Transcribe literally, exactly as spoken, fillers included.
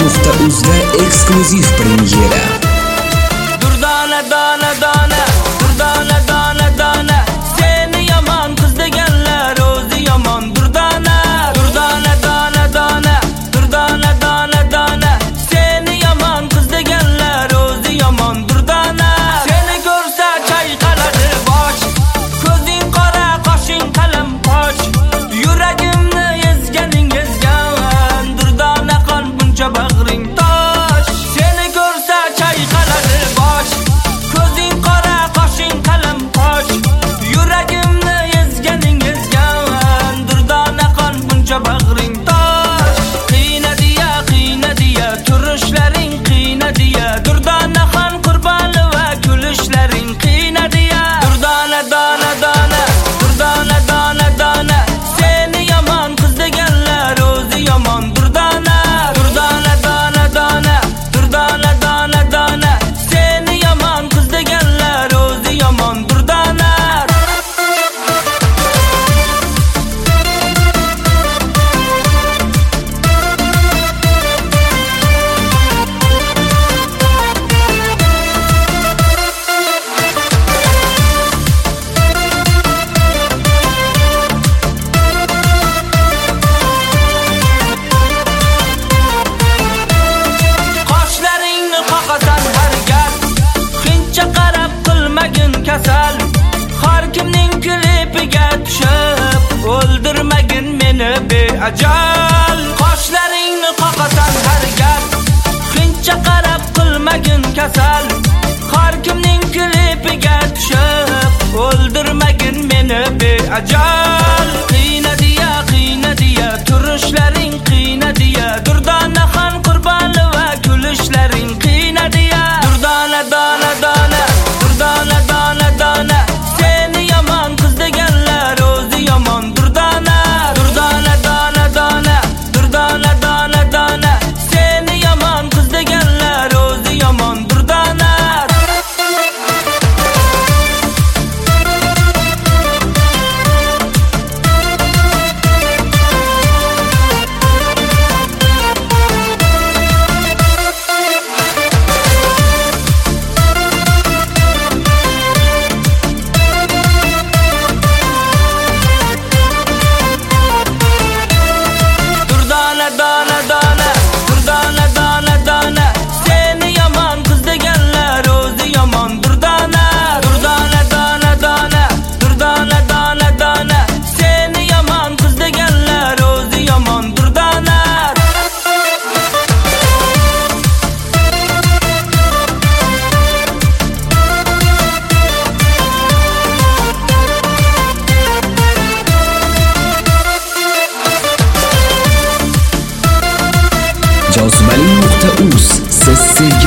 nuqta uzda eksklyuziv premyera. Durdona dona dona, durdona dona dona, seni yomon qiz deganlar o'zi yomon. Durdona, durdona dona dona, durdona dona dona, seni yomon qiz deganlar o'zi yomon. Durdona, seni ko'rsa chayqaladi bosh, ko'zing qora, qoshing qalam qosh, yuragimni ezganing ezgan. Durdona qon buncha bag'ring tosh, seni ko'rsa chayqaladi bosh, ko'zing qora, qoshing qalam qosh, yuragimni ezganing ezgan. Durdona qon buncha bag'ring tosh, qiynadiya qiynadiya turishlaring qiynadiya. Durdona xon qurboni va kulishlaring qiynadiya. Durdona dona dona, durdona dona dona, seni yomon qiz deganlar o'zi yomon. Durdona, durdona dona dona, durdona dona dona, seni yomon qiz deganlar o'zi yomon. Durdona. Qoshlaringni qoqasan har gal, hincha qarab qilmagin kasal. Har kimning klipiga tushib, o'ldirmagin meni beajal. Qoshlaringni qoqasan har gal, hincha qarab qilmagin kasal. Har kimning klipiga tushib, o'ldirmagin meni beajal. Qiynadiya qiynadiya turishlaring qiynadiya. Durdona xon qurboni va kulishlaring qiynadiya. Durdona dona dona, durdona dona dona, seni yomon qiz deganlar o'zi yomon. Durdona, durdona dona dona, durdona dona dona, seni yomon qiz deganlar o'zi yomon. Durdona. Durdona dona dona, durdona dona dona, seni yomon qiz deganlar o'zi yomon. Durdona, durdona dona dona, durdona dona dona, seni yomon qiz deganlar o'zi yomon. Durdona. jozibali nuqta uz siz